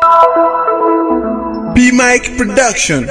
B Mike Production.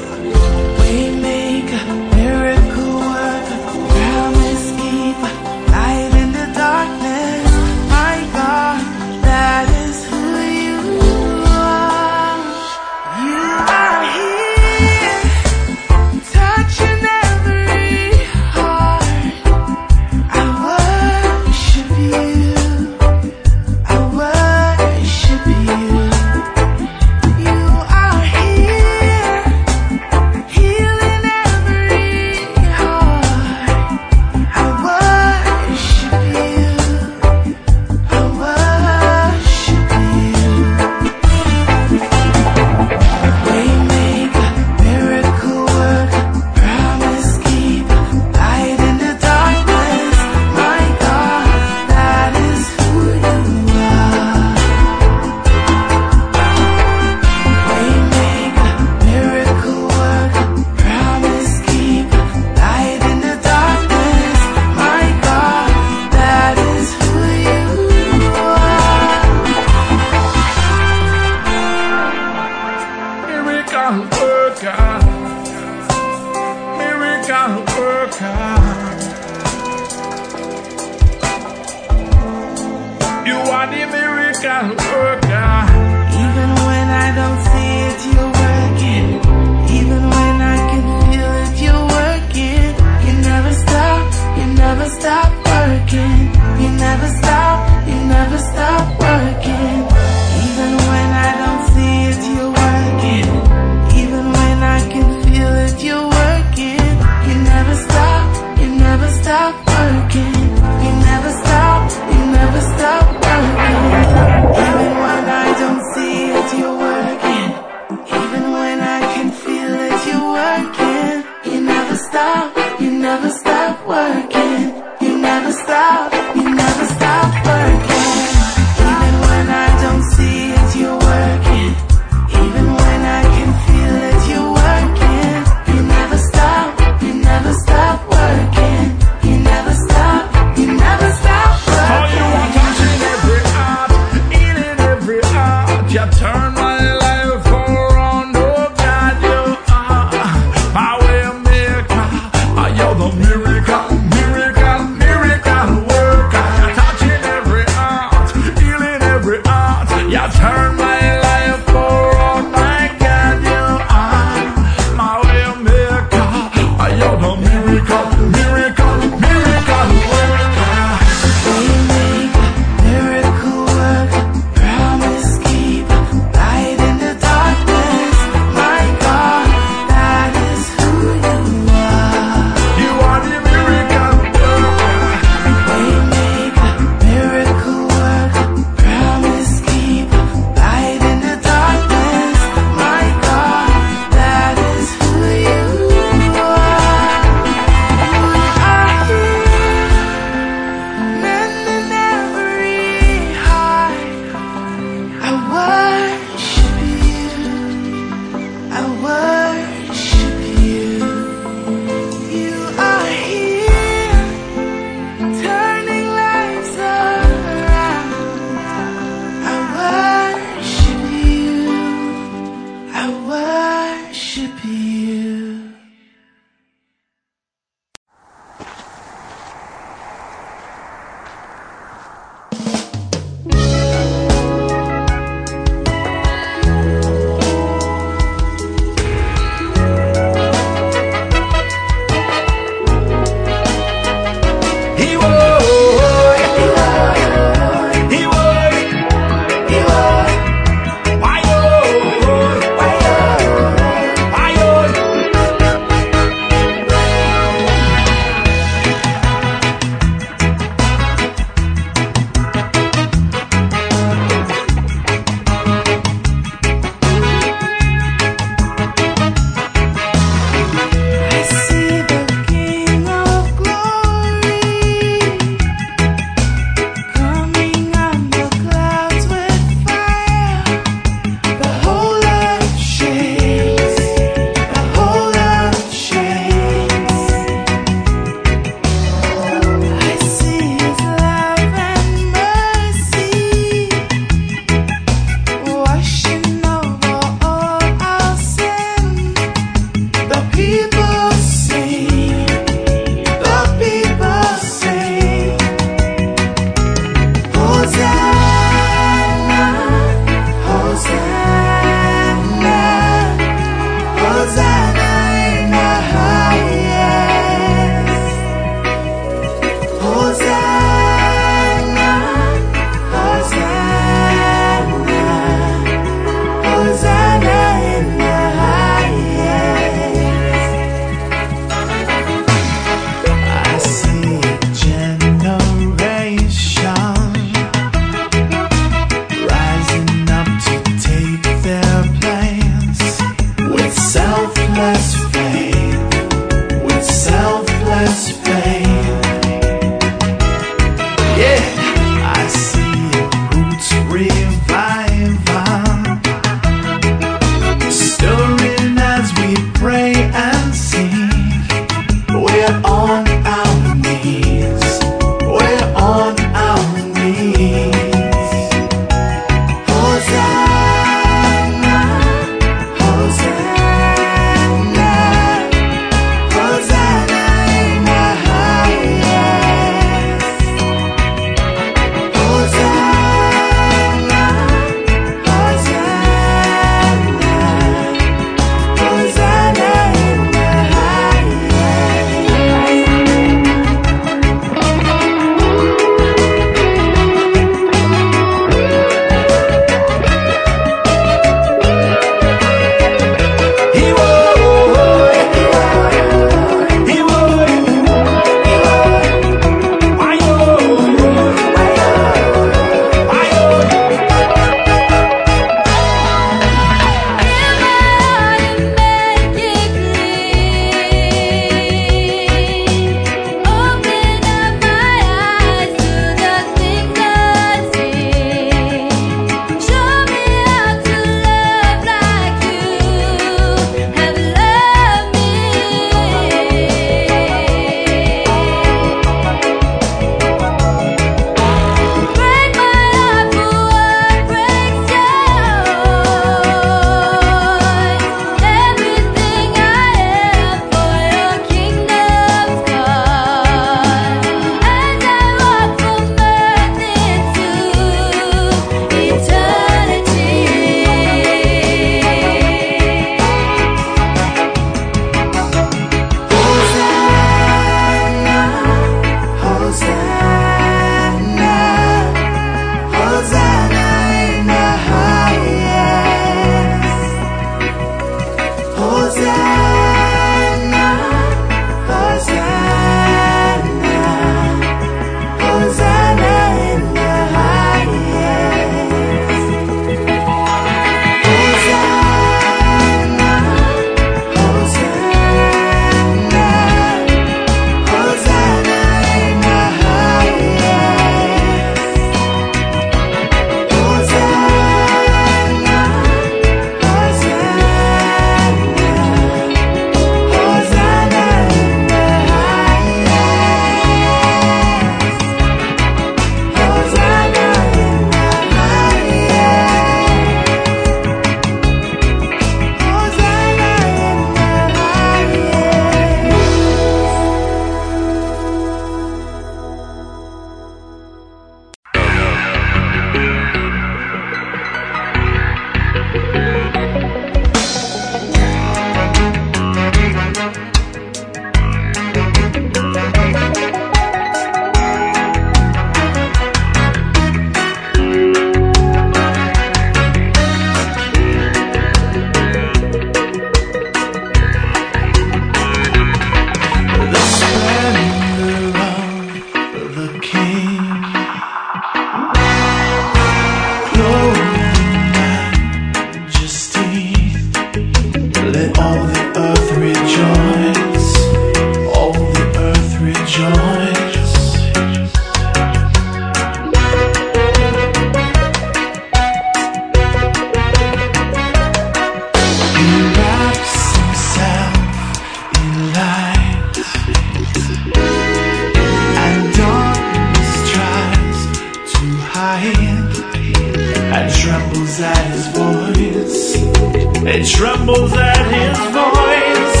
It trembles at his voice.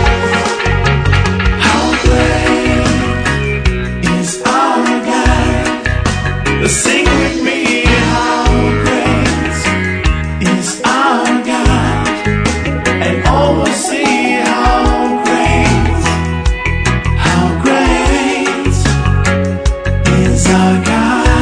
How great is our God? Sing with me. How great is our God? And all will see how great is our God.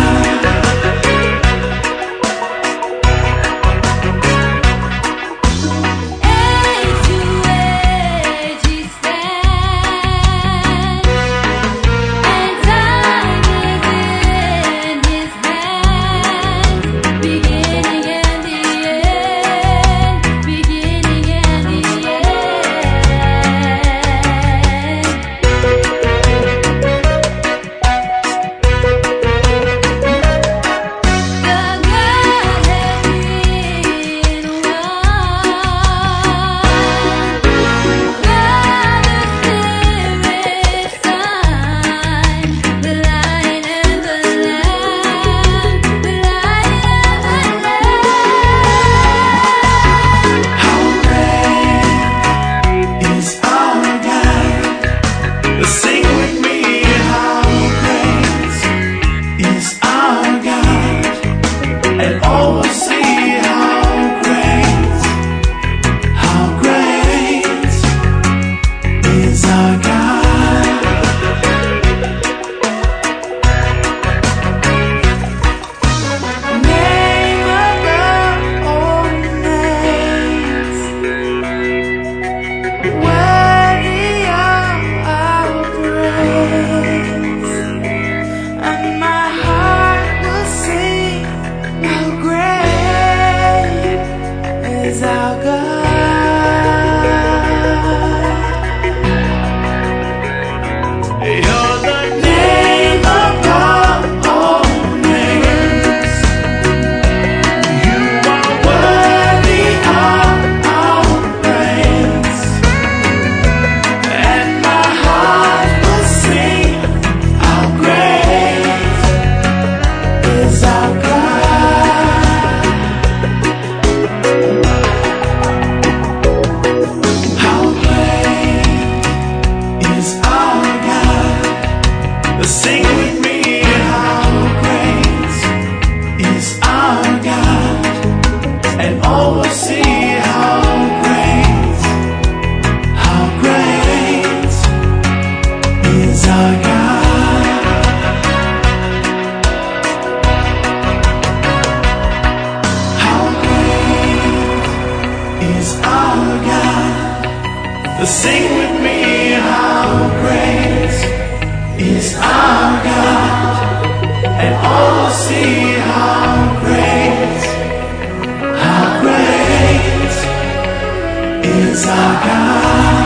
Sing with me, how great is our God, and all will see how great is our God.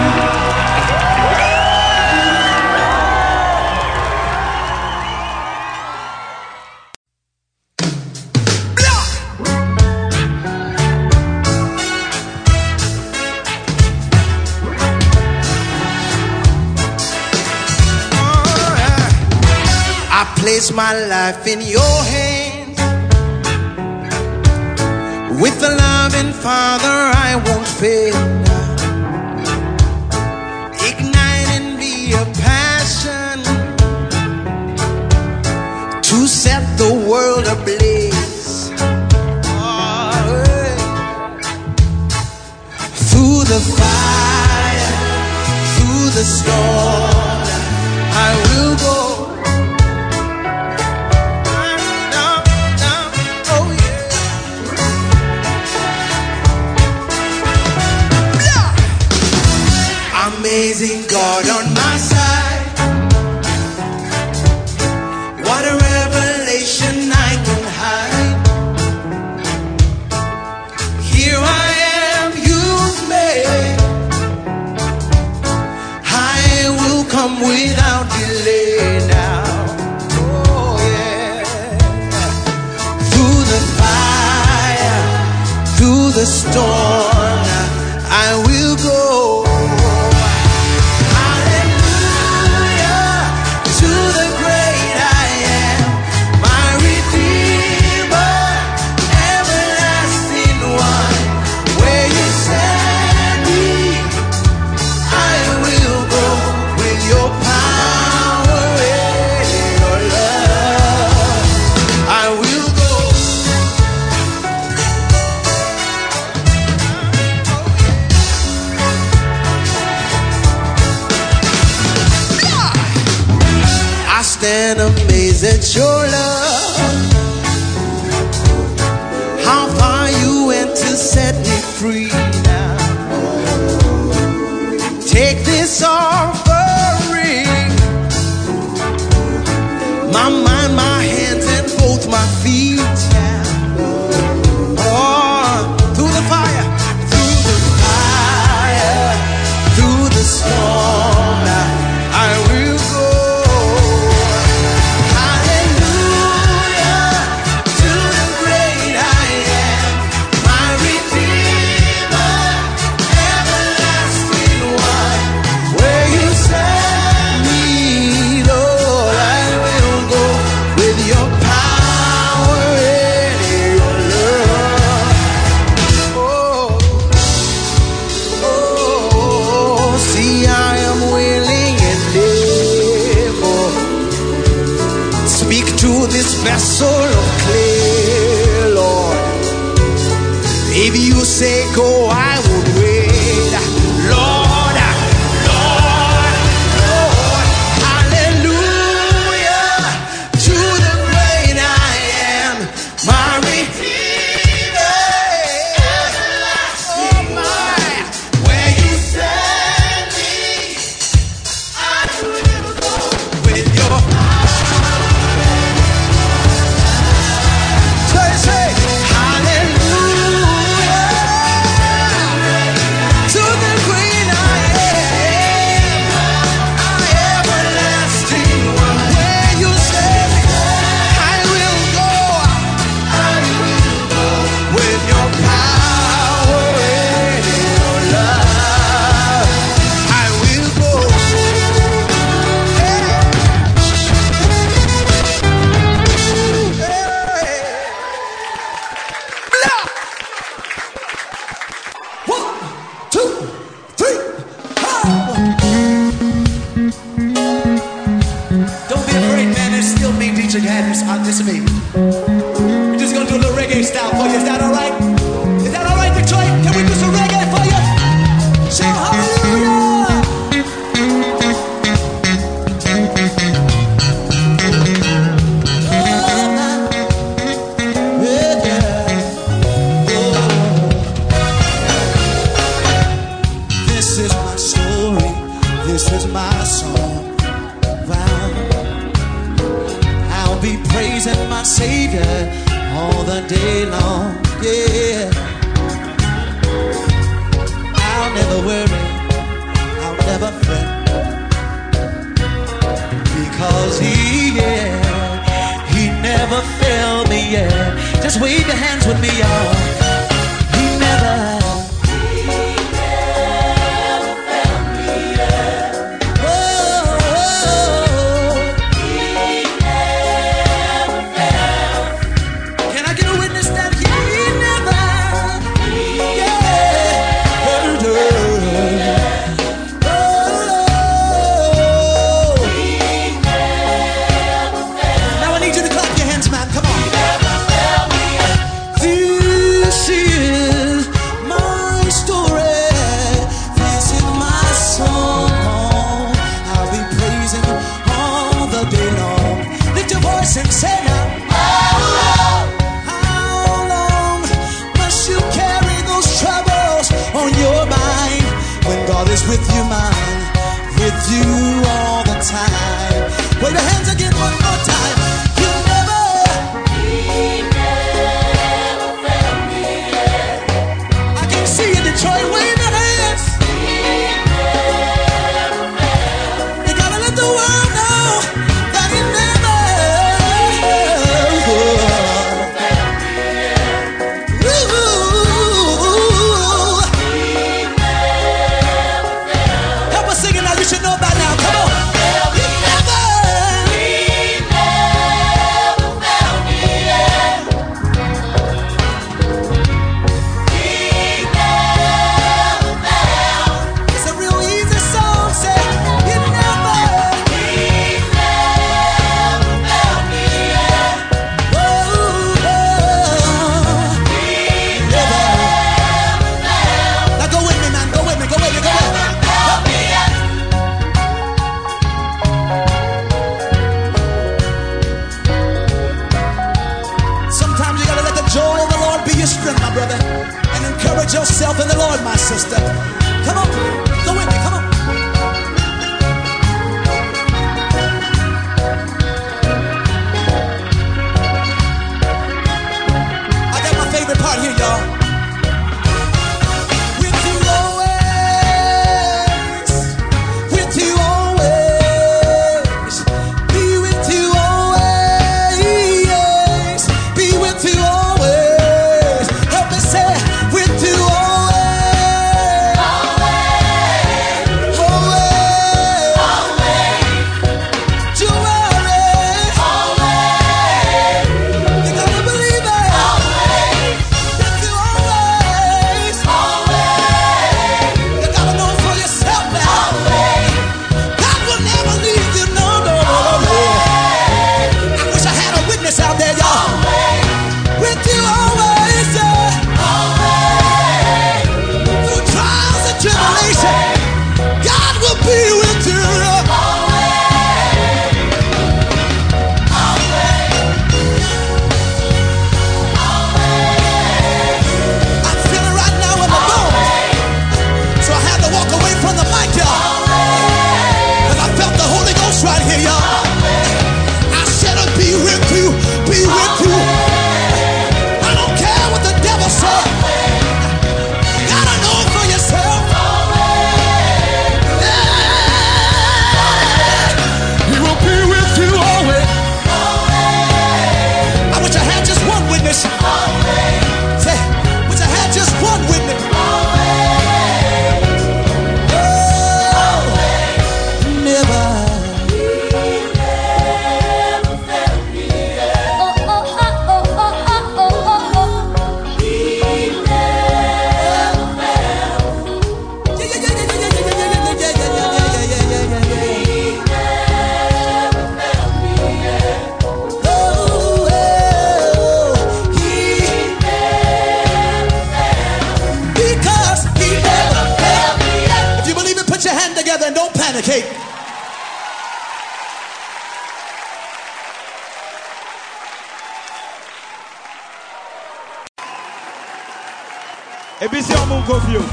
Place my life in your hands. With the loving Father I won't fail now. Ignite in me a passion to set the world ablaze. Through the fire, through the storm, I will go. Amazing God on my side. What a revelation I can hide. Here I am, use me. I will come without delay now. Oh yeah. Through the fire, through the storm, I will go. Where you Is it your love? How far you went to set me free now. Take this offering, my mind, my hands, and both my feet. Oh, through the fire, through the storm, now I will go. Hallelujah to the great I am, my Redeemer, everlasting one. Where you send me, Lord, I will go with your power and your love. Oh, see, I am willing and able. Speak to this vessel of clay, Lord. If you say go, I would wait. Lord, Lord, Lord, hallelujah to the great I am, my Redeemer. Oh my, where you send me, I will go with your say, hallelujah to the great I am, my everlasting one. Where you say I will go with your power and your love. I will go. Hey. Blah. 1, 2, 3, 4. Don't be afraid, man. There's still me teaching hands. This is me. We're just gonna do a little reggae style for you. Is that all right? Is that all right, Detroit? Can we do some reggae for you? Shout hallelujah! Yeah, yeah. This is my story, this is my song. Wow. I'll be praising my Savior all the day long. Yeah. I'll never worry, I'll never fret, because He never failed me yet. Just wave your hands with me, y'all. He never failed me yet. Oh, can I get a witness that He never, yeah, oh, now I need you to clap your hands, man. Come on. This and encourage yourself in the Lord, my sister. Come on, go with me, come on. I got my favorite part here, y'all. With you always, with you always, be with you always, be with you always. Help me say, with you always, always, always, you always, always. You gotta believe it. Always, with you always, always. You gotta know for yourself now. Always, God will never leave you. No, no, no, no. I wish I had a witness out there, y'all. With you always, always. Through trials and tribulation, God will be with you. I'm feeling right now in the bones, so I had to walk away from the mic, y'all, because I felt the Holy Ghost right here, y'all. I said I'd be with you, be with you. I don't care what the devil said. You gotta know it for yourself. He will be with you always. I wish I had just one witness. Say, wish I had just one witness. Oh, never. Because he never failed me yet. If you believe it, put your hand together and don't panicate. ABC on confio.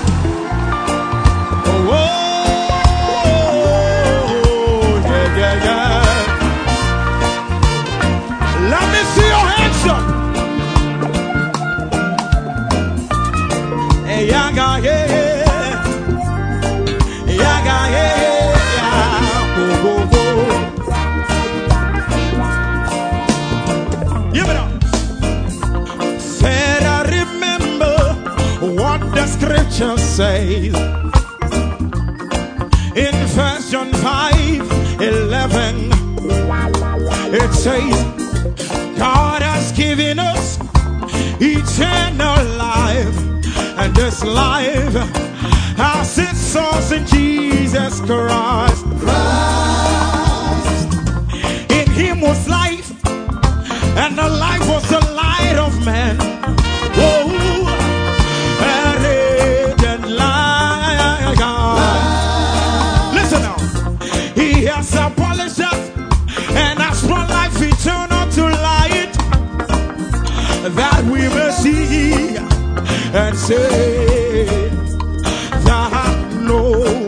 Oh, yeah, yeah, yeah. Let me see your hands up. Hey, yaga, yeah, yaga, yeah, oh, oh, oh. Give it up. Said I remember what the scripture says in 1 John 5:11. It says, God has given us eternal life, and this life has its source in Jesus Christ. In him was life, and the life was the light of man. Oh, listen now. He has abolished us and has brought life eternal to light, that we may see and say that no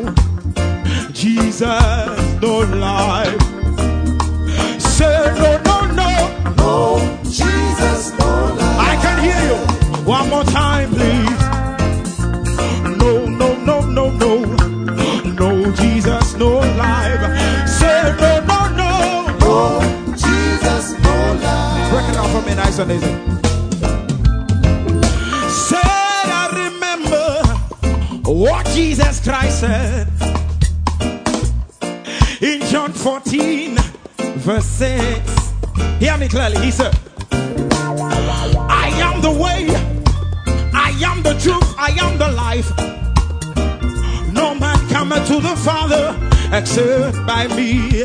Jesus, no life. Say no, no, no, no Jesus, no life. I can hear you. One more time, please. No, no, no, no, no. No Jesus, no life. Say no, no, no. No Jesus, no life. Break it out for me, nice and easy. Said I remember what Jesus Christ said in John 14:6. Hear me clearly. He said, I am the way, I am the truth, I am the life. No man cometh to the Father except by me.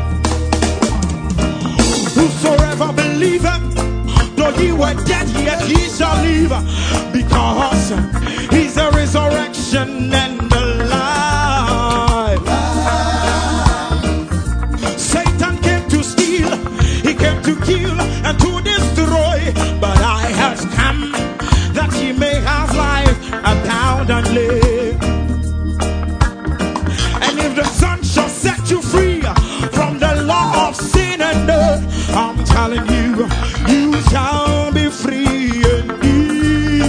Whosoever believeth, though he were dead, yet he shall live, because he's the resurrection and the life. Satan came to steal, he came to kill and to destroy, but I have come that he may have abundantly. And if the Son shall set you free from the law of sin and death, I'm telling you, you shall be free indeed.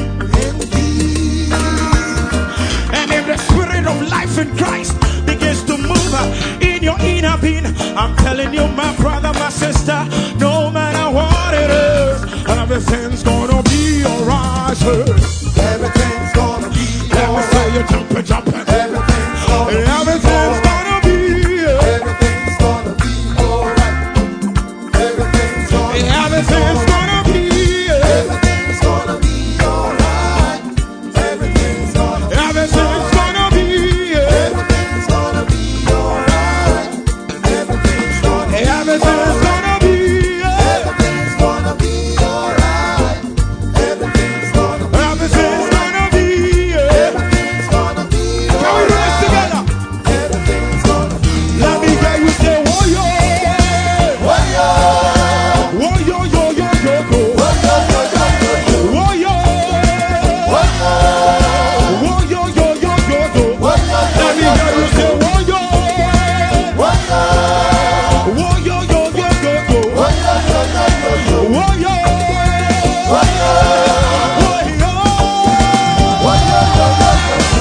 And if the Spirit of life in Christ begins to move in your inner being, I'm telling you, my brother, my sister, no matter what it is, everything's gonna be alright. Everything's gonna be Let me alright. say you jumping, jumping. Everything's gonna be Everything's alright. gonna be. Everything's gonna be alright. Everything's gonna be Everything's gonna be. Everything's gonna be alright. Everything's gonna be Everything's gonna be. Everything's gonna be alright. Everything's gonna be Everything's gonna be. Everything's gonna be alright. Everything's gonna be Everything's gonna be. Everything's gonna be Can we do this together? Everything's gonna be Let me hear you say, whoa yo, Whoa-yo. whoa yo yo yo yo yo, Whoa-yo-yo-yo-yo-yo. whoa yo, Whoa-yo. whoa yo yo yo yo yo. Let me hear you say, whoa yo, Whoa-yo. whoa yo yo yo yo yo, Whoa-yo-yo-yo-yo-yo. whoa yo, Whoa-yo. whoa yo. Whoa-yo-yo-yo-yo.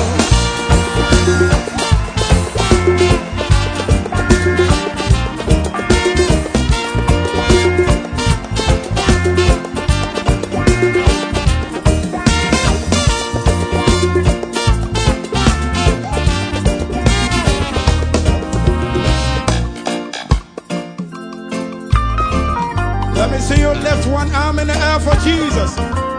Let me see you lift one arm in the air for Jesus.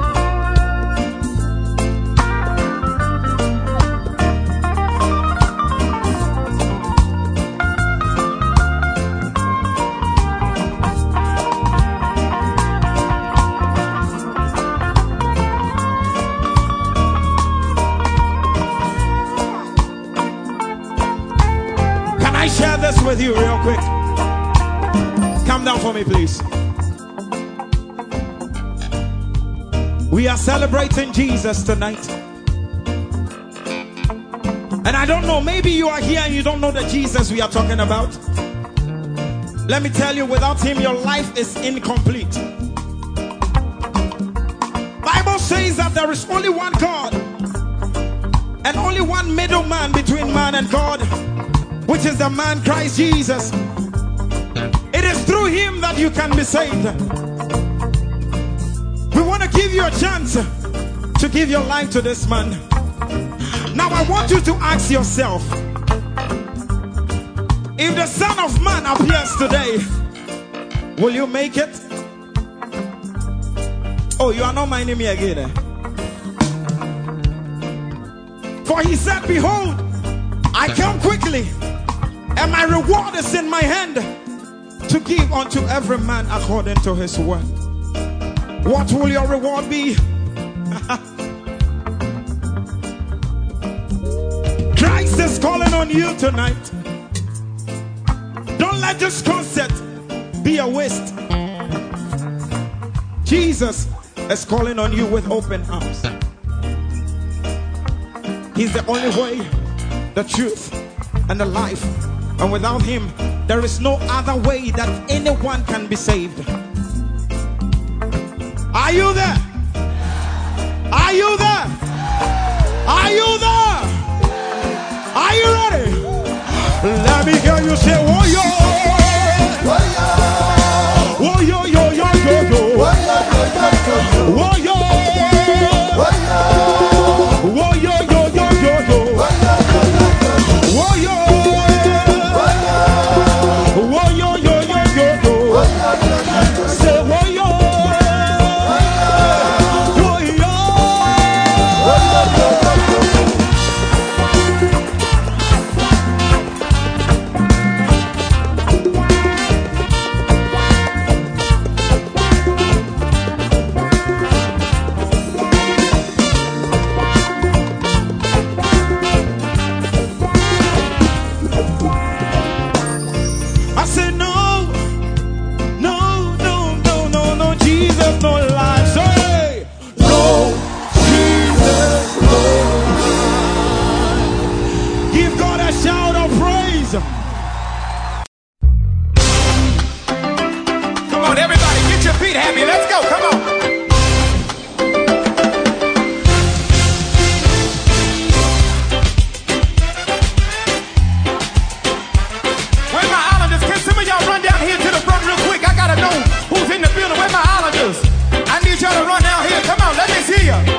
Can I share this with you real quick? Come down for me, please. We are celebrating Jesus tonight. And I don't know, maybe you are here and you don't know the Jesus we are talking about. Let me tell you, without him your life is incomplete. Bible says that there is only one God and only one middleman between man and God, which is the man Christ Jesus. It is through him that you can be saved. We want to give you a chance to give your life to this man. Now I want you to ask yourself, if the Son of Man appears today, will you make it? Oh, you are not minding me again, eh? For he said, behold, I come quickly, and my reward is in my hand, to give unto every man according to his word. What will your reward be? Christ is calling on you tonight. Don't let this concert be a waste. Jesus is calling on you with open arms. He's the only way, the truth, and the life. And without him, there is no other way that anyone can be saved. Are you there? Are you there? Are you there? Are you ready? Let me hear you say, oh yo, oh yo yo yo yo yo, oh yo, oh yo yo yo yo yo, oh yo, oh yo yo yo yo yo, say oh yo. praise. Come on, everybody, get your feet happy. Let's go. Come on. Where my islanders? Can some of y'all run down here to the front real quick? I gotta know who's in the building. Where my islanders? I need y'all to run down here. Come on, let me see you.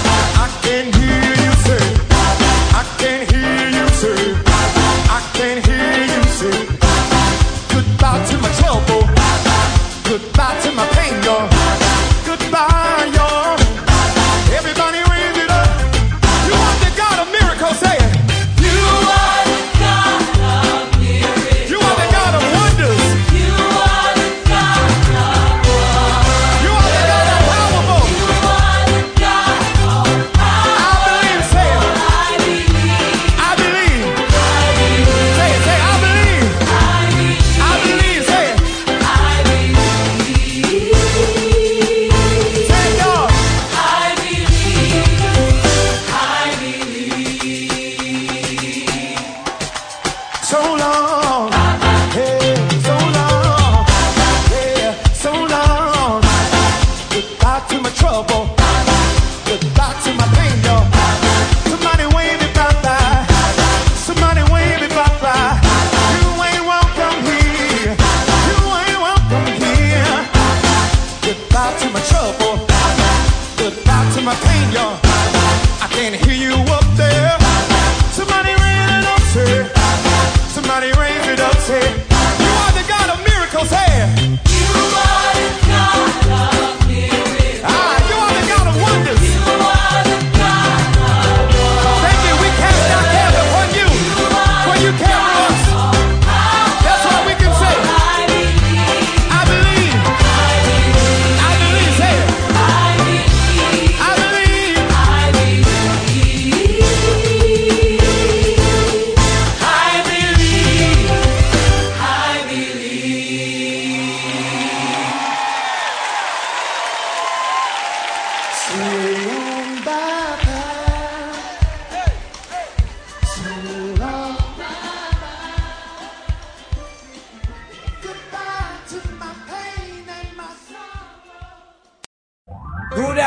Can't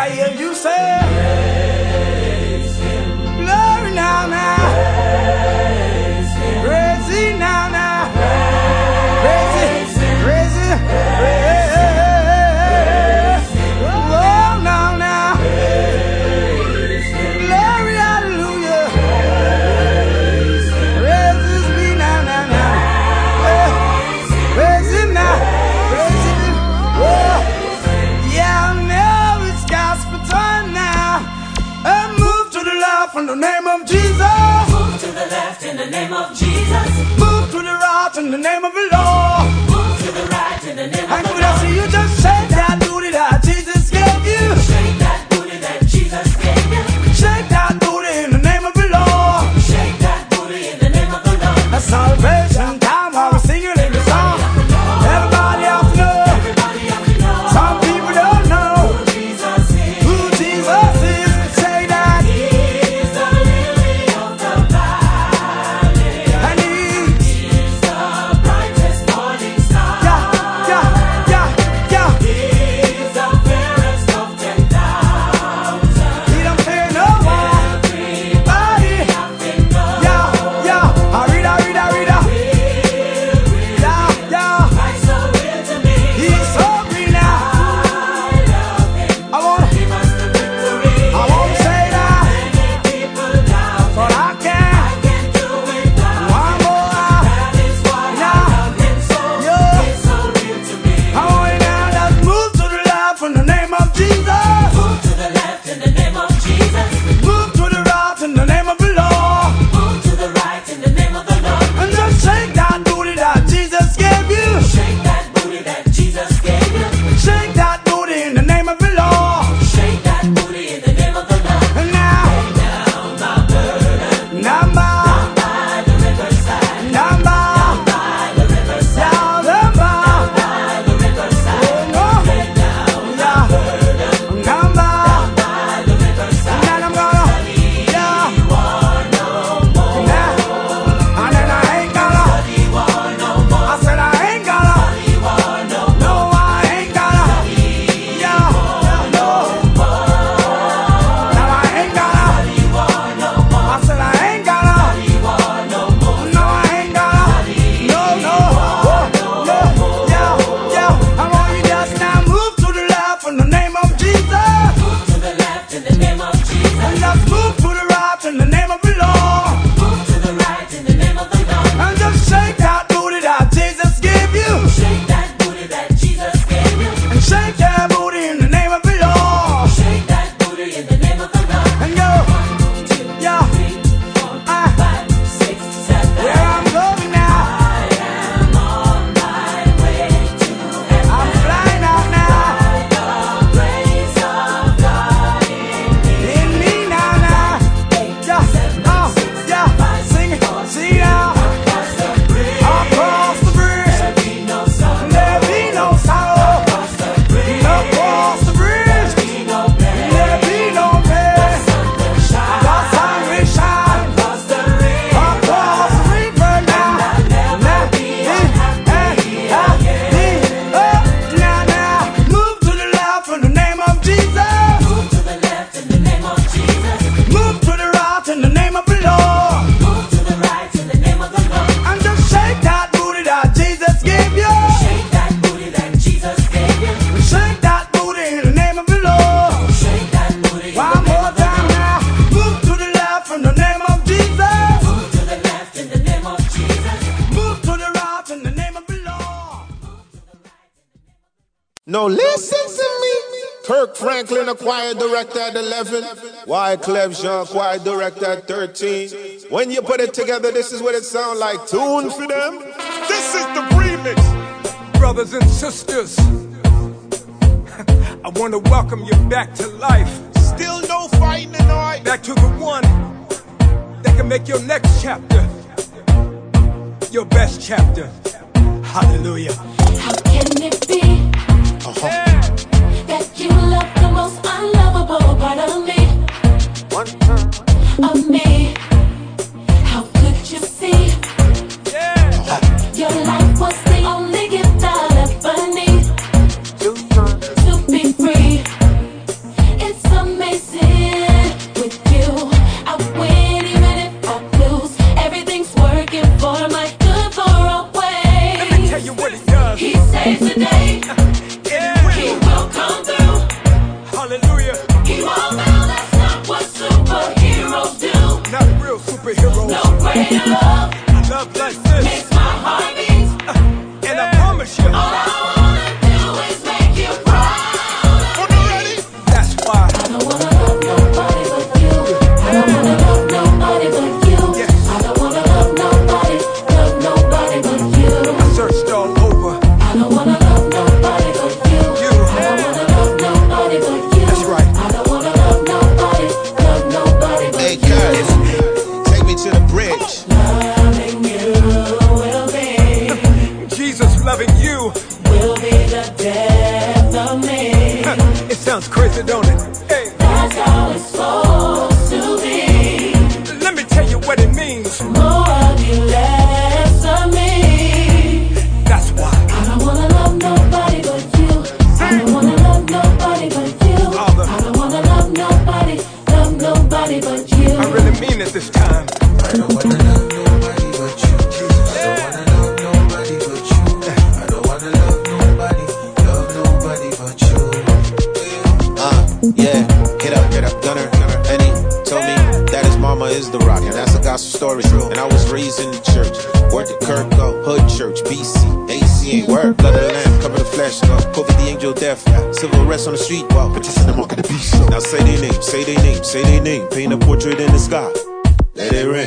I hear you say, praise Him. Glory now, now. Praise Him. Praise Him now, now. Praise Him. Praise Him. Praise Him. Oh, now, now. Praise Him. Glory, hallelujah. Praise me now, now, now. Praise Him now. Praise Him. Oh, yeah, I know it's gospel time now. And move to the left in the name of Jesus. Move to the left in the name of Jesus. Move to the right in the name of the Lord. Move to the right in the name of And the could I see Lord. you just shake that booty that Jesus gave you? Shake that booty that Jesus gave you. Shake that booty in the name of the Lord. Shake that booty in the name of the Lord. A salvation time while we're singing in the song. Everybody else know. Everybody have to know Some people don't know who Jesus is. who Jesus is. Say that. He's the lily of the valley. And He's the brightest morning star. yeah, yeah, yeah, yeah. He's the fairest of 10,000. He don't pay no one. Body. Have been known. Yeah, yeah. I read. Yeah, yeah. Christ so real to me. He's so green now. I love Him. I wanna Give us the victory. say that. Many people doubt But Him. I can. I can't do it now. One more. That is why I love Him so. Yeah. He's so real to me. I want you now. Let's move to the left in the name of Jesus. Move to the left in the name of Jesus. Move to the right in the name of the Lord. Move to the right in the name of the Lord. And just shake that booty that Jesus gave you. Shake that booty that Jesus gave you. Shake that booty in the name of the Lord. Shake that booty in the name of the Lord. And now, Down my burden number, by the riverside. number, By the riverside. down number, By the riverside. no, Lay down yeah, number. by the riverside. And then I'm gonna, yeah, You want no more. yeah. And then I ain't gonna, You want no more. I said I ain't gonna, You want no more. no, I ain't gonna, yeah, no, now I ain't gonna, You want no more. I said I ain't gonna, You want no more. no, I ain't gonna, no, yeah, yeah. I want you just now move to the left in the name of Jesus. Move to the left in the name of Jesus. And just move to the right in the name of the Lord. Move to the right in the name of the Lord. And just shake that booty that Jesus gave you. Shake that booty that Jesus gave you. And shake that booty in the name of the Lord. Shake that booty in the name of the Lord. And go, 1, 2, yeah, 3, 4, Ah. 5, 6, 7. where I'm going now. I am on my way to heaven. I'm flying out now. The grace of God in me. In me now, now. Yeah, oh, yeah, sing it, sing it out. Across the bridge. Across the bridge, There be no sorrow. there be no sorrow. Across the bridge. Across the bridge, Be no pain. there be no pain. Sun will shine. The sun will shine. Across the river. Across the river now. Never be unhappy again. Now, move to the left in the name of Jesus. Move to the left in the name of Jesus. Move to the right in the name of the Lord. Move to the right in the name of the Lord. And just shake that booty that Jesus gave you. Shake that booty that Jesus gave you. Shake that booty in the name of the Lord. Shake that booty in the One name more of the time Lord. now. Move to the left in the name of Jesus. Move to the left in the name of Jesus. Move to the right in the name of the Lord. Now listen to me. Kirk Franklin, a choir director at 11. Wyclef Jean, choir director at 13. When you put it together, this is what it sounds like. Tune for them. This is the remix. Brothers and sisters, I want to welcome you back to life, Still no fighting tonight. back to the one that can make your next chapter your best chapter. Hallelujah. How can it be that you love the most unlovable part of me? Of me? How could you see? Your life was the only gift I'll ever need to be free. It's real superhero. No greater love Love like this. makes my heart beat. And I promise you, All I wanna do is make you proud. that's why. I don't wanna love nobody but you. I don't wanna love nobody but you. Yes. I don't wanna love nobody but you. I searched all over. I don't wanna love nobody but you. You. I don't wanna love nobody but you. That's right. I don't wanna love nobody but Hey, you. guys, take me to the bridge. Loving you will be Jesus loving you. the death of me. It sounds crazy, don't it? Hey, That's how it's supposed to be. let me tell you what it means. More of you, less of me. That's why. I don't wanna love nobody but you. I don't wanna love nobody but you. Father. I don't wanna love nobody but you. I really mean it this time. I don't wanna love nobody but you. I don't wanna love nobody but you. I don't wanna love nobody but you. Yeah, hit up, Gunner. And he told me that his mama is the rock, and that's a gospel story. And I was raised in the church. Word to Kirko, Hood Church, BC, ACA, word, blood of the lamb, cover the flesh, COVID the angel death, civil arrest on the street, walk, petition the mark of the beast. Now say their name, say their name, say their name, paint a portrait in the sky, let it rain.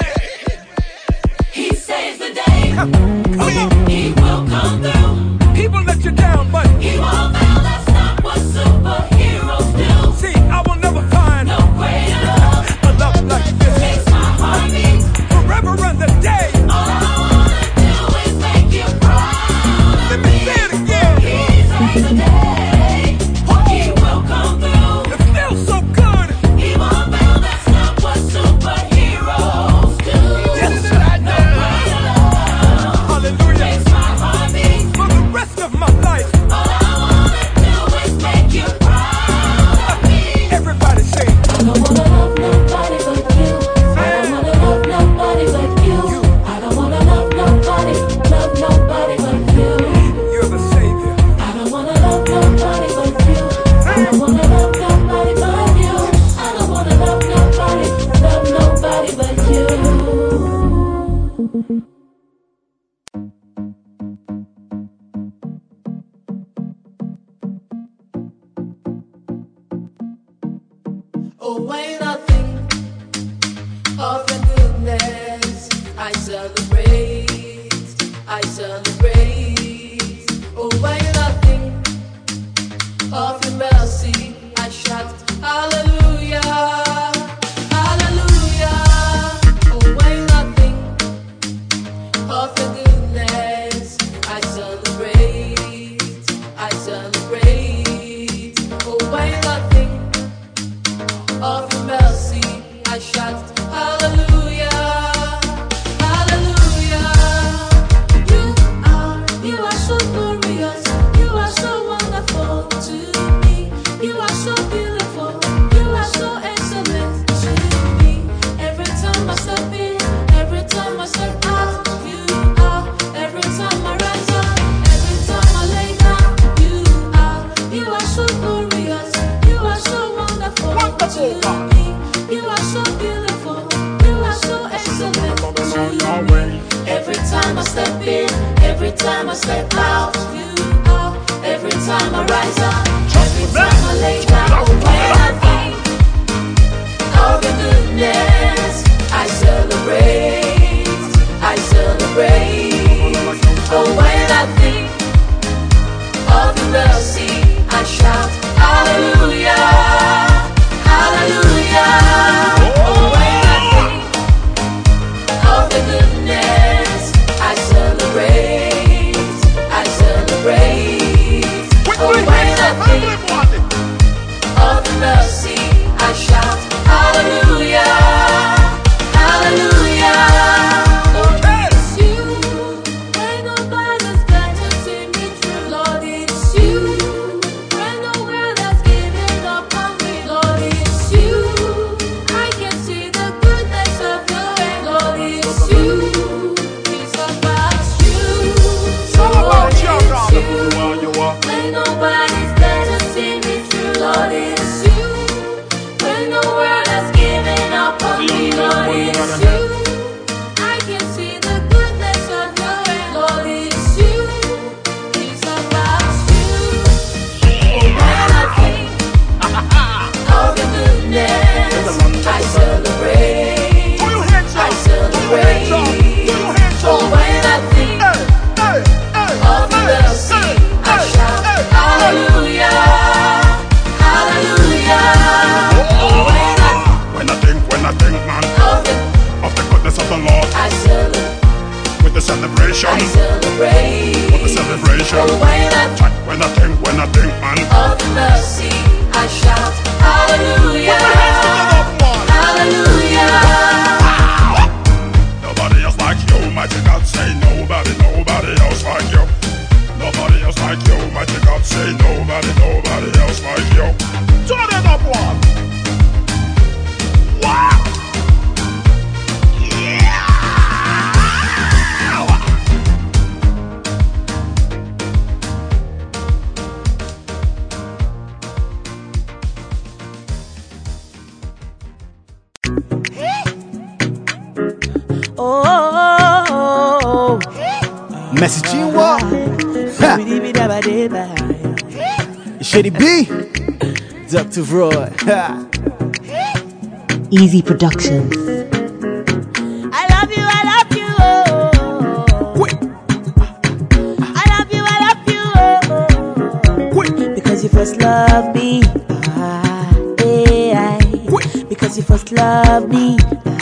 He saves the day. He will come through. People let you down, but He won't fail. That's not what superheroes do. see, I will never find No greater love a love like this. makes my heart beat. Forever run the day. All I wanna do is make you proud. Let me say it again. He saves the day. He will come through. It feels so good. He won't fail. That's not what superheroes do. Yes, No greater love hallelujah. makes my heart beat. For the rest of my life, All I wanna do is make you proud of me. everybody say, I don't wanna love nobody but you. I don't wanna love nobody but you. I don't wanna love nobody but you. you're the savior. I don't wanna love nobody but you. I don't wanna love nobody but you. I don't wanna love nobody but you. Oh, when I think of your goodness, I celebrate, I celebrate. Oh, when I think of your mercy, I shout, hallelujah, hallelujah. Oh, when I think of your goodness, I celebrate, I celebrate. Oh, when I think of your mercy, I shout, hallelujah, hallelujah. You are so glorious, you are so wonderful to me. You are so beautiful, you are so excellent to me. Every time I step in, every time I step out, you are. Every time I rise up, every time I lay down, you are so glorious, you are so wonderful to me. You are so beautiful, you are so excellent to me. Every time I step in, every time I step out, you are. Every time I rise up, every time I lay down, when I think of your goodness, I celebrate, I celebrate. Oh, when I think of your mercy, I shout, hallelujah, hallelujah. Oh, when I think of the goodness, I celebrate, I celebrate. Oh, when I think celebration. I celebrate. What a celebration. Oh, When I think, man. of the mercy, I shout hallelujah. Hallelujah. Nobody else like you, mighty God. Say nobody else like you. Nobody else like you, mighty God. Say nobody else like you. Turn it up one. Wow. Yeah. Oh, Message What? Shady B. Dr. Roy. Easy Productions. I love you, I love you. Oh. I love you, I love you. Oh. Because you first loved me. Because you first loved me.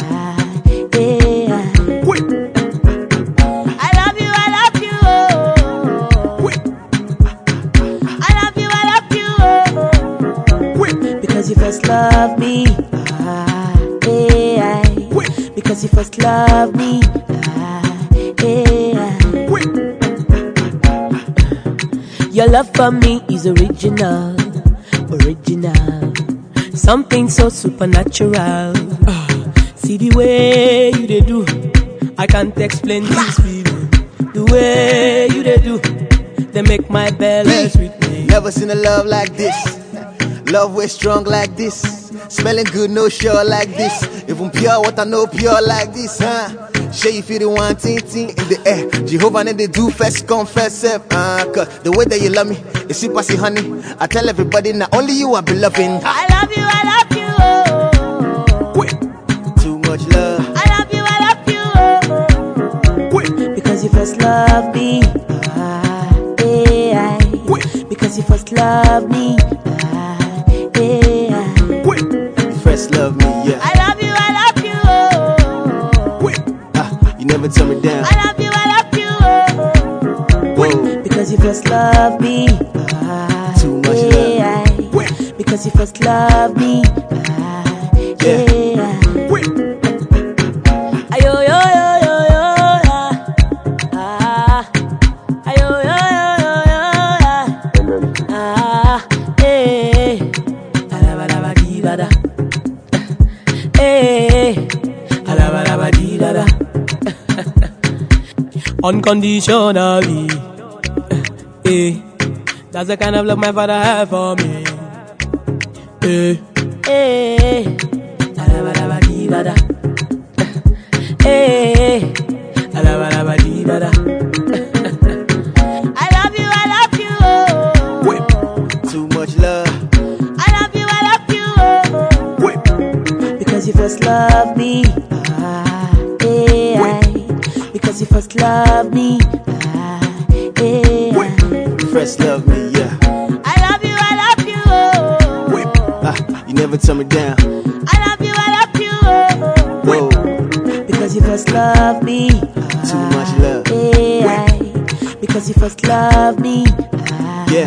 I love you, I love you. Oh. I love you, I love you. Oh. Because you first loved me. Because you first loved me. Your love for me is original. Something so supernatural. See the way you they do, I can't explain this feeling. The way you they do, they make my belly sweet me. Never seen a love like this. Love way strong like this. Smelling good, no sure like this. Even pure water, no pure like this, huh? Sure you feel the one thing in the air. Jehovah and they do first confess it. Cause the way that you love me, it's sweet passy honey. I tell everybody now only you I be loving. I love you, I love you. Oh. Too much love. I love you, I love you. Oh. Because you first loved me. Because you first loved me. You first love me, yeah. I love you, I love you. Oh. You never turn me down. I love you, I love you. Oh. Whoa. Because you first loved me. Too much love. Because you first loved me. Yeah. Ayo yo yo yo yo ya. Ayo yo yo yo yo ya. Alabadabadibada. Alabadabadibada. Unconditionally. That's the kind of love my father had for me. Alabadabadibada. Alabadabadibada. I love you, I love you. Oh. Too much love. I love you, I love you. Oh. Because you first loved me. Because you first loved me. You first love me, yeah. I love you, I love you. Oh. You never turn me down. I love you, I love you. Whoa. Because you first loved me. Too much love. Because you first loved me. Yeah.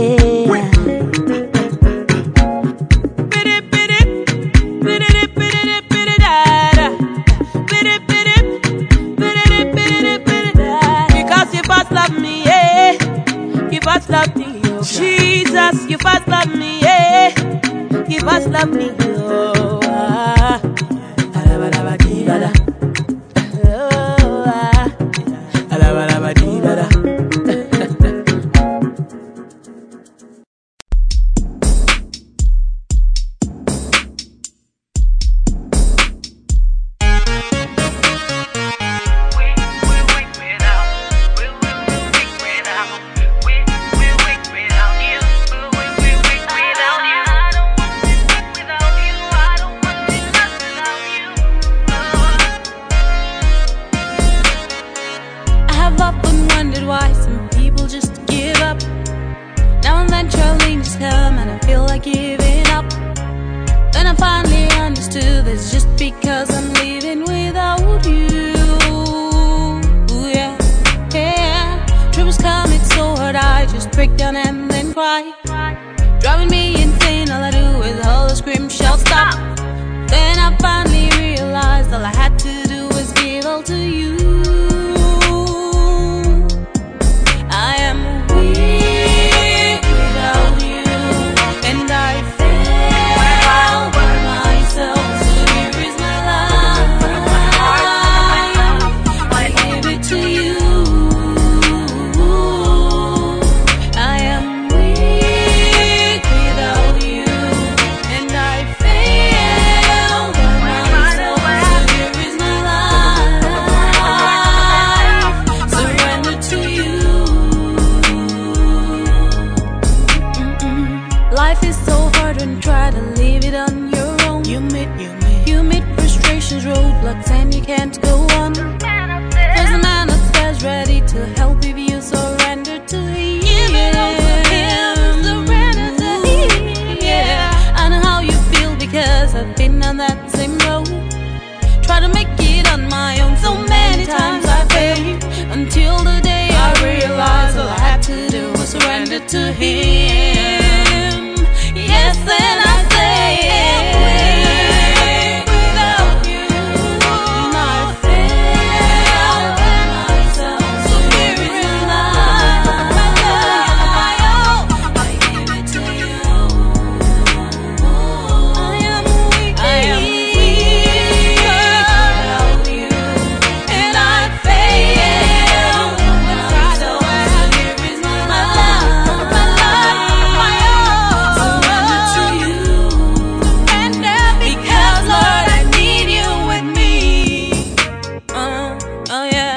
Because you first loved me, yeah. You first loved me, oh. Jesus, you first loved me, yeah. You first loved me, oh. Alabadabadibada. Oh, alabadabadibada. It's just because I'm living without you. Yeah. Then I finally realized all I had to do was give all to you. I am weak without you, and I fail myself. So here is my life. I give it to you. I am weak without you, and I fail myself. So here is my life. Surrender to you. Life is so hard when try to live it on your own. You meet frustrations, roadblocks, and you can't go on. There's a man upstairs ready to help if you surrender to him. Give it all to him, surrender to him. Yeah, I know how you feel because I've been on that same road. Try to make it on my own, so many times I failed, until the day I realized all I had to do was surrender to him. Yes, and I say without you, and I fail myself. So here is my life. My all, I give it to you. I am weak without you, and I fail myself. So here is my life, my all. Surrender to you. Surrender because Lord, I need you with me. Oh yeah.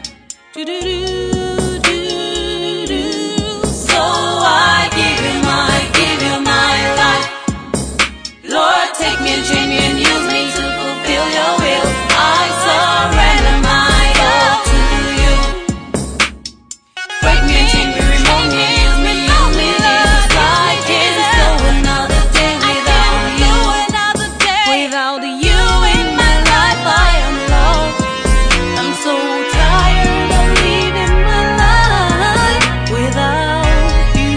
Do-do-do-do-do. So I give you my life. Lord, take me and train me and use me to fulfill your will. I surrender my all to you. Break me and change me, remove me, use me, Jesus. I can't go another day without you. Without you in my life, I am lost. I'm so tired of living my life without you.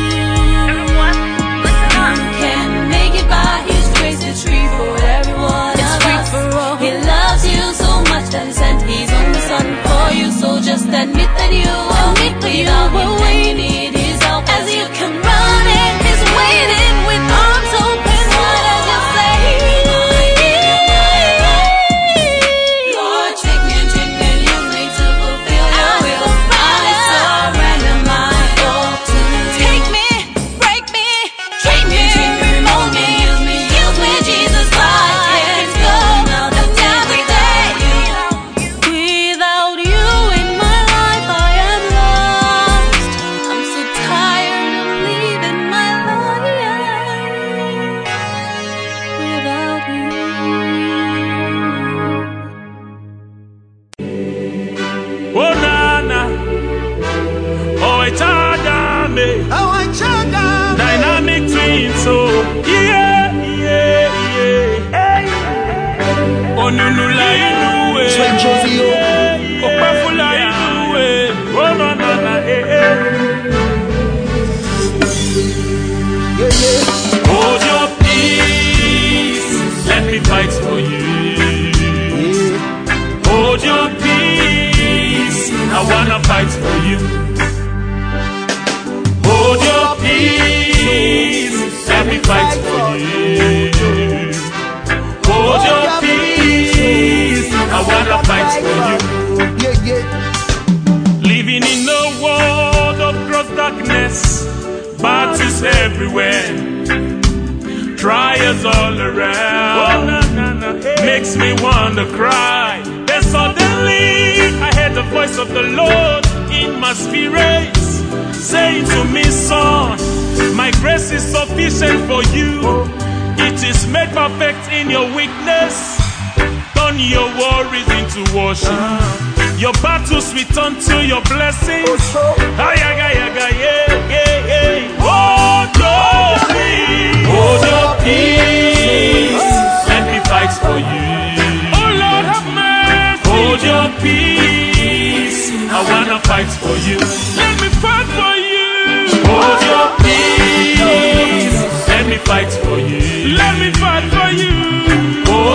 You can make it by His grace. It's free for everyone. It's free for all. He loves you so much that He sent His only Son for you. So just admit that you are weak without Him, and you need His help as you come running. He's waiting with arms open wide as you say, Lord, take me and change me and use me to fulfill your will. I surrender my all to you. Take me, break me, train me, remove me, use me, Jesus. I can't go another day without you. Without you in my life, I am lost. I'm so tired of living my life without you. Oh nana, oh it's Adame, dynamic twin, so yeah. Oh nunula inuwe, oh pafula inuwe, oh nana Hold your peace, let me fight for you. Hold your peace, I wanna fight for you. Hold your peace, let me fight for you. Hold your peace, I wanna fight for you. Living in a world of gross darkness, battles everywhere, trials all around, makes me wanna cry. Then suddenly I heard the voice of the Lord in my spirit, saying to me, son, my grace is sufficient for you. It is made perfect in your weakness. Turn your worries into worship. Your battles return to your blessings. Hold your peace. Let me fight for you. Oh Lord, have mercy. Hold your peace. I wanna fight for you. Let me fight for you. Hold your peace. Let me fight for you. Let me fight for you.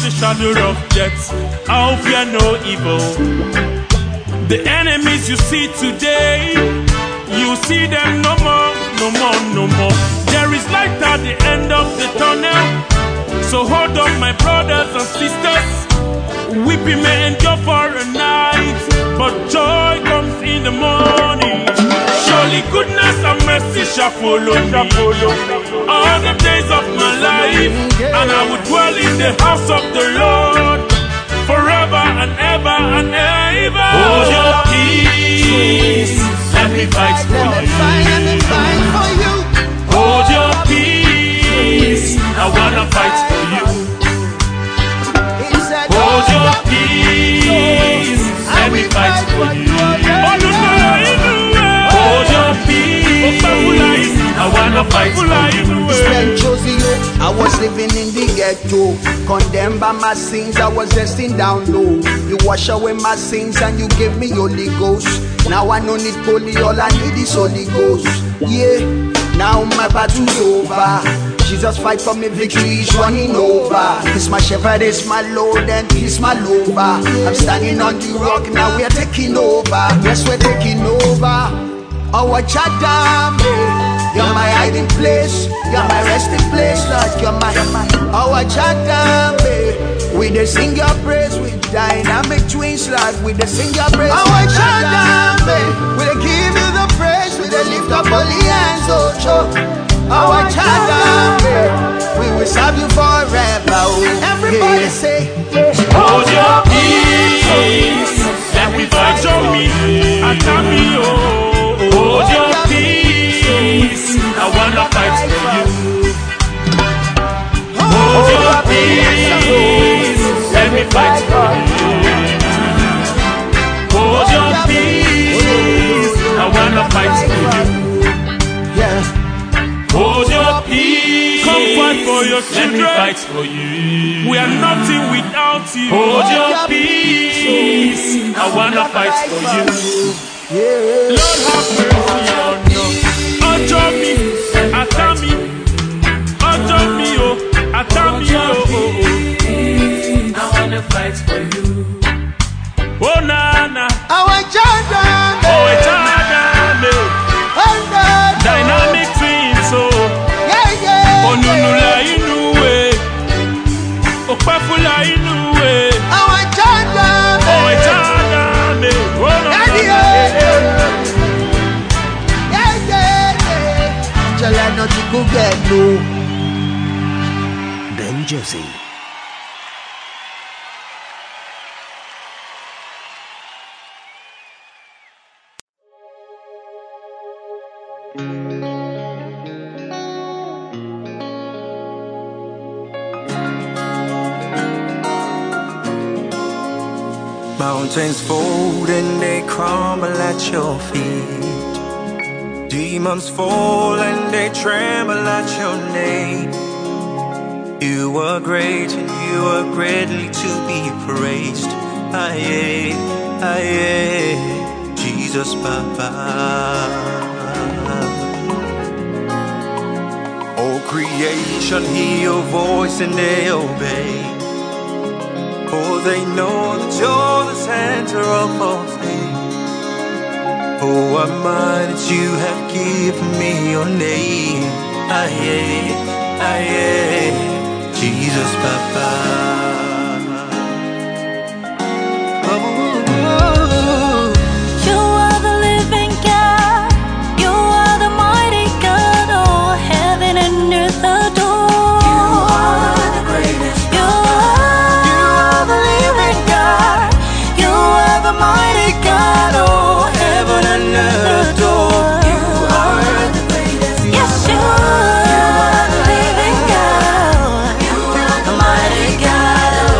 the shadow of death, I'll fear no evil. The enemies you see today, you see them no more, no more, no more. There is light at the end of the tunnel. So hold on, my brothers and sisters. Weeping may endure for a night, but joy comes in the morning. Surely goodness and mercy shall follow me all the days of my life, and I will dwell in the house of the Lord forever and ever and ever. Hold your peace, let me fight for you. Hold your peace, I wanna fight for you. Hold your peace, let me fight for you. Hold your peace, I wanna fight for you. I was living in the ghetto, condemned by my sins. I was destined down low. You wash away my sins and you gave me Holy Ghost. Now I don't need poly, all I need is Holy Ghost. Yeah, now my battle's over. Jesus fight for me, victory is running over. He's my shepherd, he's my Lord, and he's my lover. I'm standing on the rock, now we're taking over. Yes, we're taking over. Oh, what you done, you're my hiding place, you're my resting place, Lord, you're my oh, what you done, we dey sing your praise with dynamic twins, Lord, we dey sing your praise. Oh, what you done, we dey give you the praise, we dey lift up holy hands, oh, show. Oh, what you done, we will serve you forever. Oh, everybody say, hold your peace, let me fight your me, I can't be oh. Hold your peace, I wanna fight for you. Hold your peace, let me fight for you. Hold your peace, I wanna fight for you. Hold your peace, come fight for your children. Let me fight for you. We are nothing without you. Hold your peace, I wanna fight for you. Lord have mercy on you. Ojo mi, atami. Ojo mi, oh, atami, oh. I wanna fight for you. Oh na. I want children. Oh, children. Oh no. Dynamic twins, oh. Yeah. Oh nunula inuwe. Oh papula inuwe. I want children. Oh, children. Oh no. Not to go get no. Ben Jesse. Mountains fold and they crumble at your feet. Demons fall and they tremble at your name. You are great and you are greatly to be praised. Aye, aye, Jesus Papa. All creation hear your voice and they obey. For they know that you're the center of all things. Oh, I'm mine that you have given me your name. Aye, Jesus Papa. You are the living God. You are the mighty God. Oh, heaven and earth adore. You are the greatest. You are the living God. You are the mighty God. Oh, heaven and earth adore. You are the greatest. Yes, you are the living God. You are the mighty God.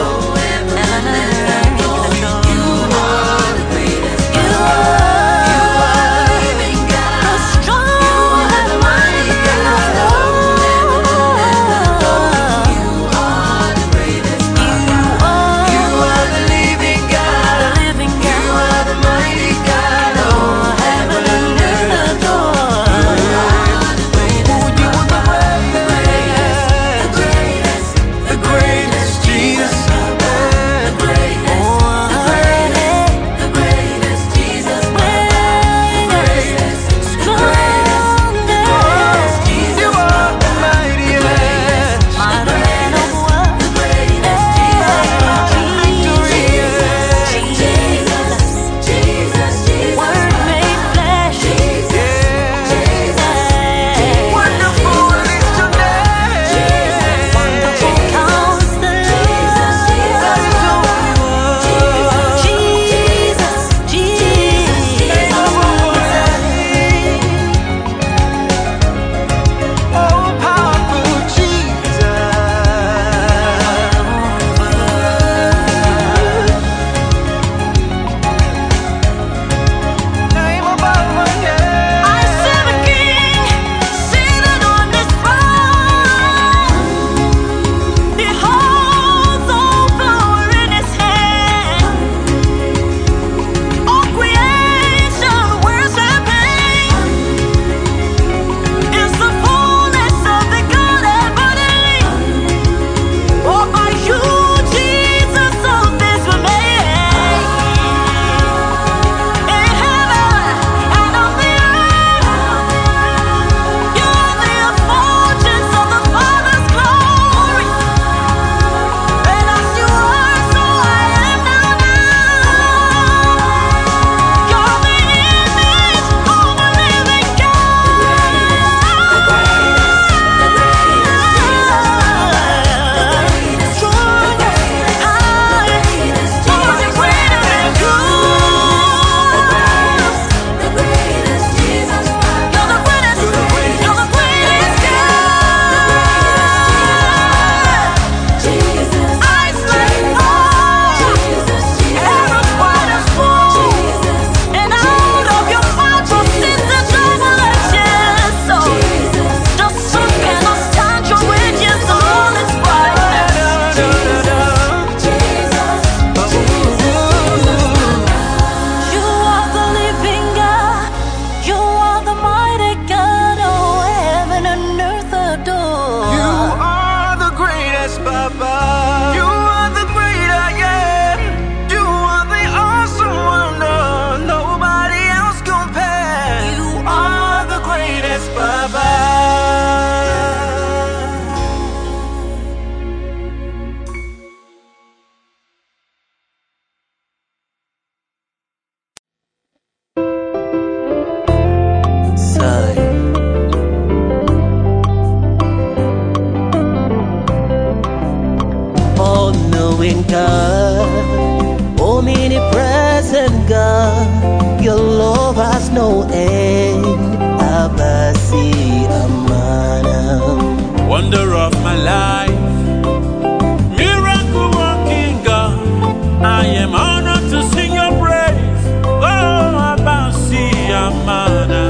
Abasi Amana. Wonder of my life, miracle working God, I am honored to sing your praise. Oh, Abasi Amana.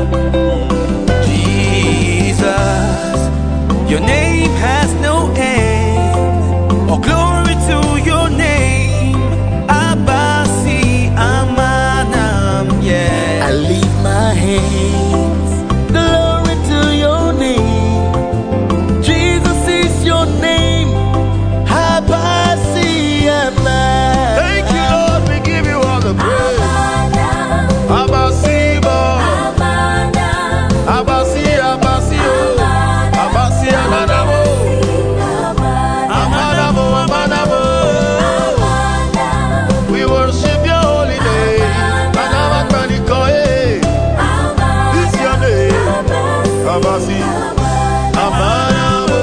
Jesus, your name has no end. Oh, glory to your name, Abasi Amanam. Yeah, I lift my hands. Glory to your name. Jesus is your name, Abasi Amanam. Thank you, Lord. We give you all the praise. Abasi, Abasi, Abasi, Abasi, Amanamo, Amanamo, Amanamo. We worship your holy name. Anamanikoe. This your name. Abasi, Amanamo.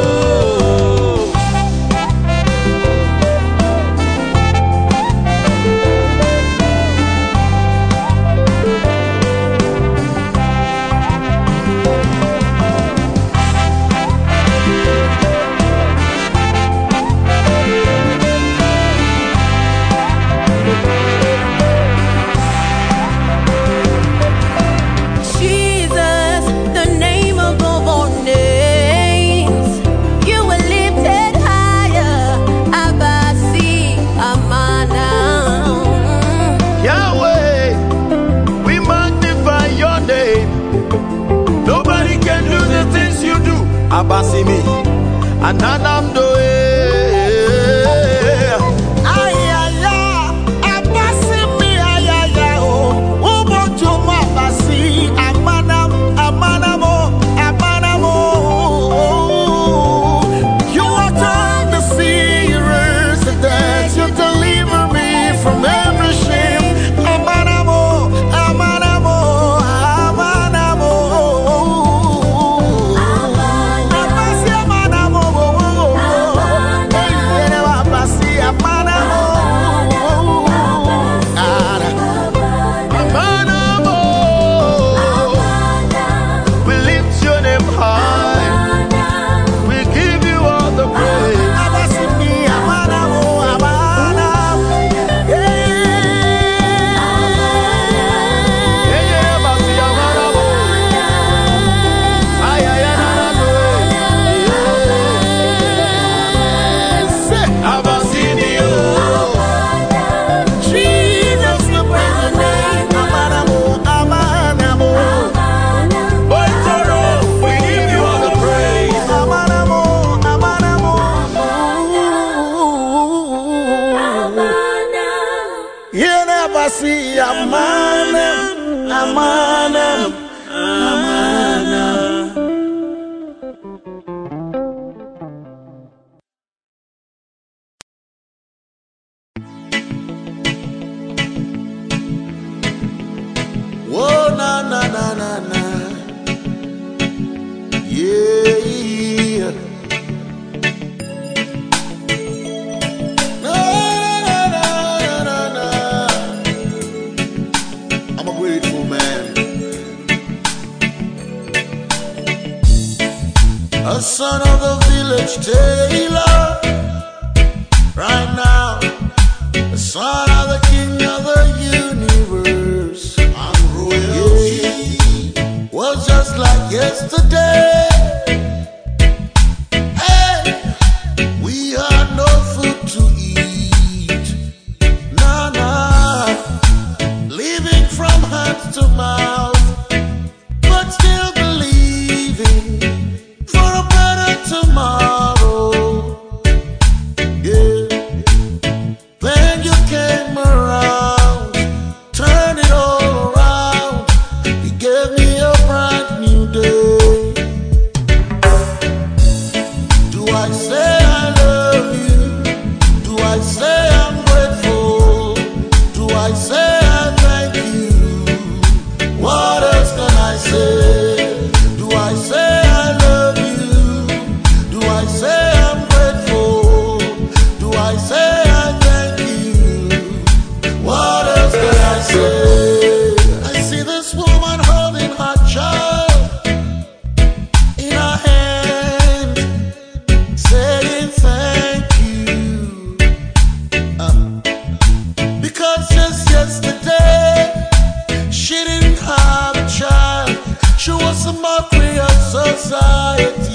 Jesus, the name above all names. You were lifted higher. Abasi Amana. Yahweh, we magnify your name. Nobody can do the things you do. Abasi me, Ananam doe. Ayaya, Abasi me, ayaya oh. Uboto mo Abasi, Amanam, Amanamo, Amanamo. You are turn the sea, erase the dance. You deliver me from every shame. Amanamo, Amanamo, Amanamo. Abasi Amanamo, Abasi Amanamo, Amanamo. We lift your name high. We give you all the praise. Abasi me, Amanamo, Amanamo. Yeah, Abasi Amanamo. Ay, ay, ay, Abasi me, oh. Jesus, you praise your name. Amanamo, Amanamo. Boy, Toro, we give you all the praise. Amanamo, Amanamo. You never see Amanam, Amanam, Amanam. Whoa, na na na na na. Yeah. Na na na na na. I'm a grateful man. A son of the village tailor. Right now, a son of the king of the universe. I'm royalty. Was just like yesterday. Hey, we had no food to eat. Nah, nah. Living from hand to mouth. But still believing for a better tomorrow. Yeah. Then you came a mockery of society.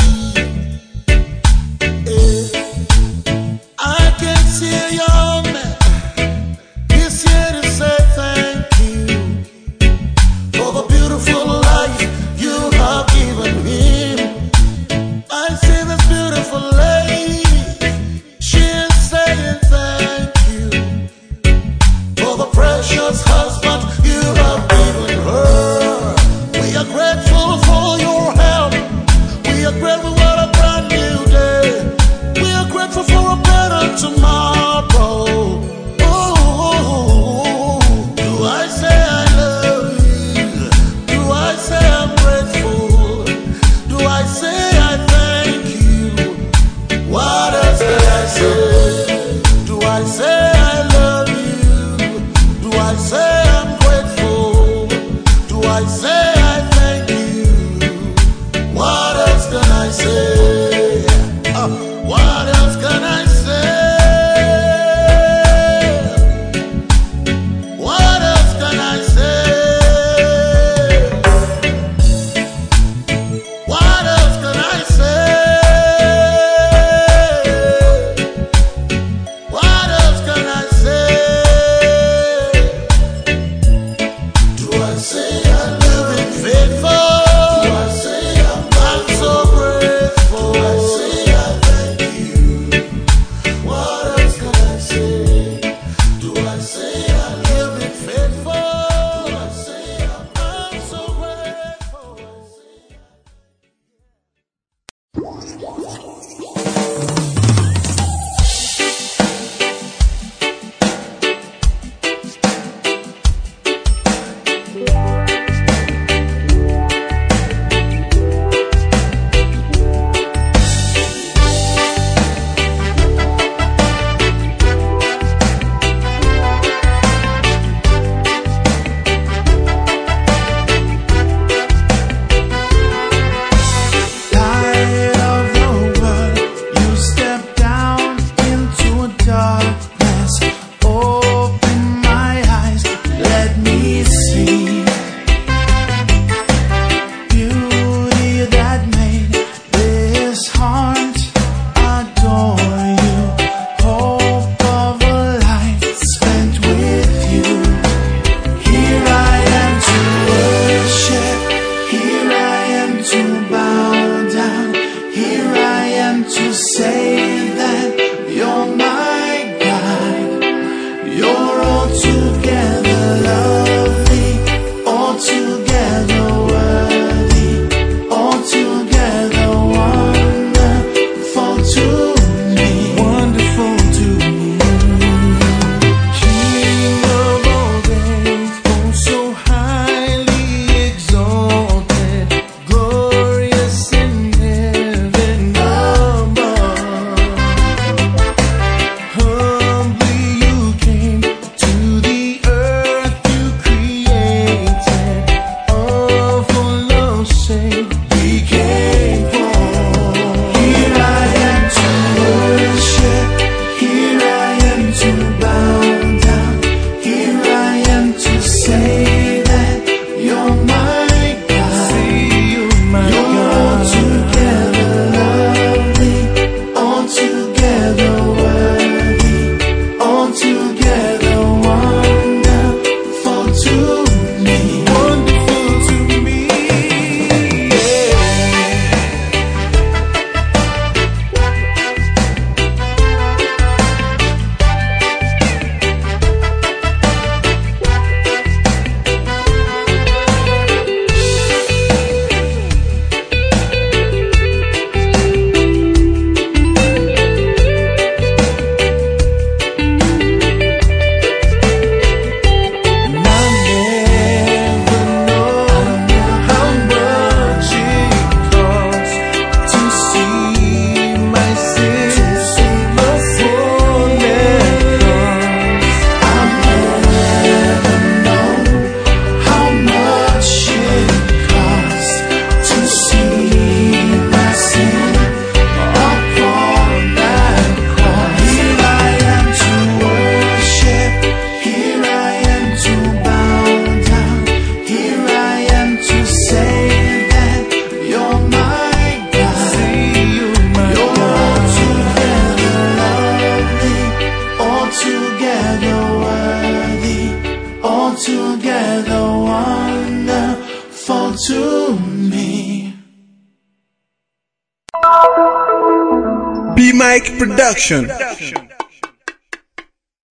I can see a young man. He's here to say thank you for the beautiful life you have given him. I see this beautiful lady. She is saying thank you for the precious husband you have given her. We are grateful for your help. We are grateful for a brand new day. We are grateful for a better tomorrow. Oh, do I say I love you? Do I say I'm grateful? Do I say I thank you? What else can I say? Do I say I love you? Do I say I'm grateful? Do I say I thank you? What else can I say? What else can I say? What else can I say? What else can I say? What else can I say? Do I say I'm living faithful? Do I say I'm so grateful? Do I say I thank you? What else can I say? Do I say I'm living faithful? Do I say I'm so grateful? Light of the world, you step down into darkness. Open my eyes, let me see beauty that made this heart adore you. Hope of a life spent with you. Here I am to worship. Here I am to bow down. Here I am to say that you're my God. You're altogether lovely, altogether worthy, altogether wonderful to me. Wonderful to me. King of all days, oh so highly exalted, glorious in heaven above. Humbly you came to the earth you created. All for love's sake we came for. Here I am to worship. Here I am to bow down. Here I am to say that you're my God. You're altogether lovely, altogether worthy, altogether wonderful to me. Wonderful to me. Yeah. to me. B Mike Production.